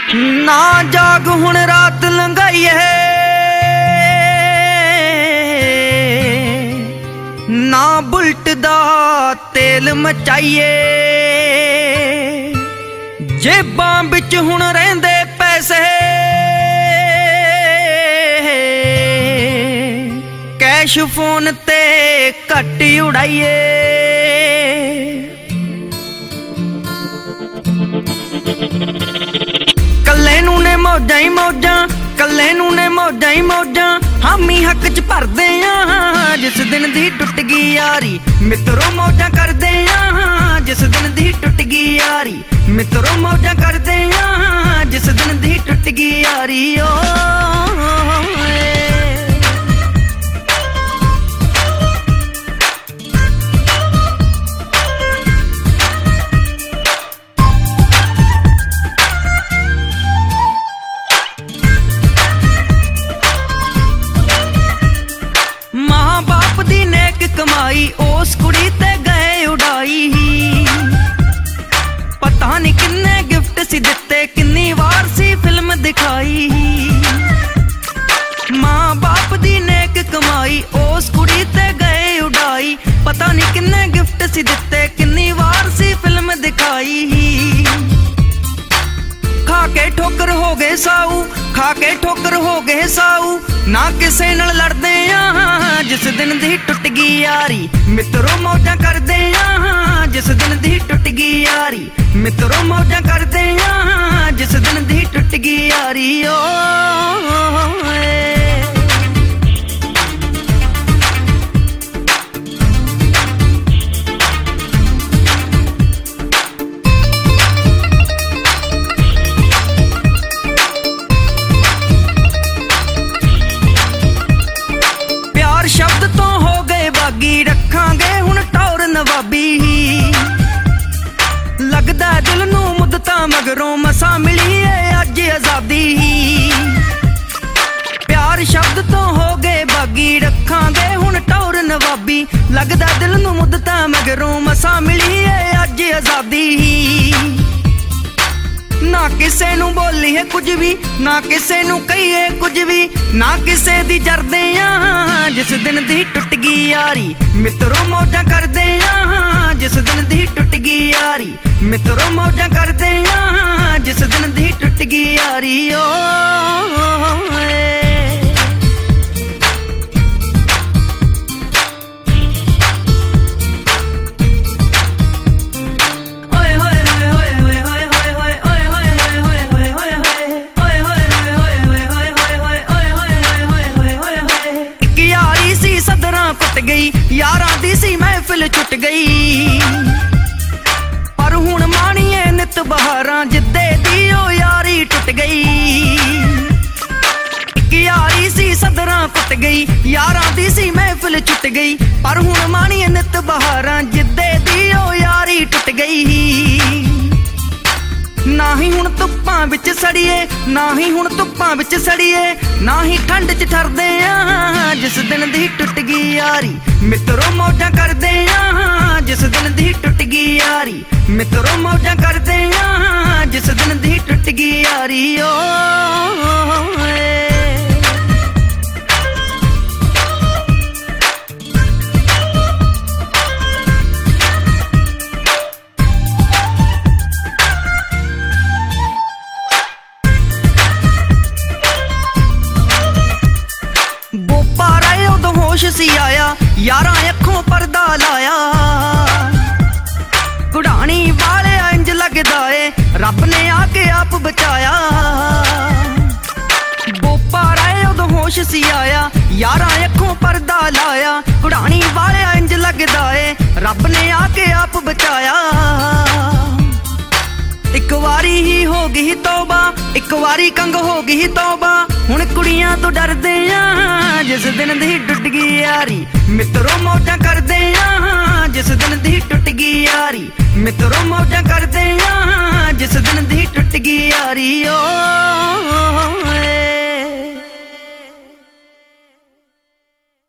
ना जाग हुण रात लंघाईए, ना बुलट दा तेल मचाईए। जेबां विच हुण रहिंदे पैसे, कैश फोन ते घट उड़ाईए। कल्ले नू ने मौजां ही मौजां, कल्ले नू ने मौजां ही मौजां, हामी हक च भरदे आ जिस दिन दी टुट गई यारी। मित्रों मौजां करदे आ जिस दिन दी टुट गई यारी। मित्रों मौजां करदे आ जिस दिन दी टुट गई यारी। कमाई उस कुड़ी ते गए उड़ाई, पता नहीं किन्ने गिफ्ट सी दिते, किन्नी वार सी फिल्म दिखाई। मां बाप दी नेक कमाई उस कुड़ी ते गए उड़ाई, पता नहीं किन्ने गिफ्ट सी दिते, किन्नी वार सी फिल्म दिखाई। खा के ठोकर हो गए साऊ, खा के ठोकर हो गए साऊ, ना किसे नाल लड़दे आ जिस दिन दी टुट गई यारी। मित्रों मौजां करदे आ जिस दिन दी टुट गई यारी। मित्रों मौजां करदे आ जिस दिन दी टुट गई यारी। शब्द तो हो गए बागी, रखांगे हुण टौर नवाबी। लगदा दिल नू मुद्दतां मगरों मसा मिली है अज आजादी। प्यार शब्द तो हो गए बागी, रखांगे हुण टौर नवाबी। लगदा दिल नू मुद्दतां मगरों मसा मिली है अज आजादी। ना किसे नू बोली है कुछ भी, ना किसे नू कहिए कुछ भी, ना किसे दी जरदे आ जिस दिन दी टुट गई यारी। मित्रों मौजां करदे आ जिस दिन दी टुट गई यारी। मित्रों मौजां करदे आ जिस दिन दी टुट गई यारी। गई यारां दी सी महफिल छुट गई, पर हुण माणीए नित बहारां जिद्दे दी ओ यारी टुट गई। इक यारी सी सदरां कुट गई, यारां दी सी महफिल छुट गई, पर हुण माणीए नित बहारां जिद्दे दी ओ यारी टुट गई। ना ही हुण धुप्पां विच सड़िए, ना ही हुण धुप्पां विच सड़िए, ना ही ठंड च ठरदे आ जिस दिन दी टुट गई यारी। मित्रों मौजां करदे आ जिस दिन दी टुट गई यारी। मित्रों मौजां करदे आ जिस दिन दी टुट गई यारी। होश सी आया यारां अखों पर्दा लाया, कुड़ानी वाले इंज लगदा ए रब ने आके आप बचाया। बोपा राए उदों होश सी आया यारां अखों पर्दा लाया, कुड़ानी वाले इंज लगदा ए रब ने आके आप बचाया। एक वारी ही हो गई तौबा, एक वारी कंग हो गई तौबा, हुण कुड़ियां तो डरदे आ जिस दिन दी टुट गई यारी। मित्रों मौजां करदे आ जिस दिन दी टुट गई यारी। मित्रों मौजां करदे आ जिस दिन दी टुट गई यारी।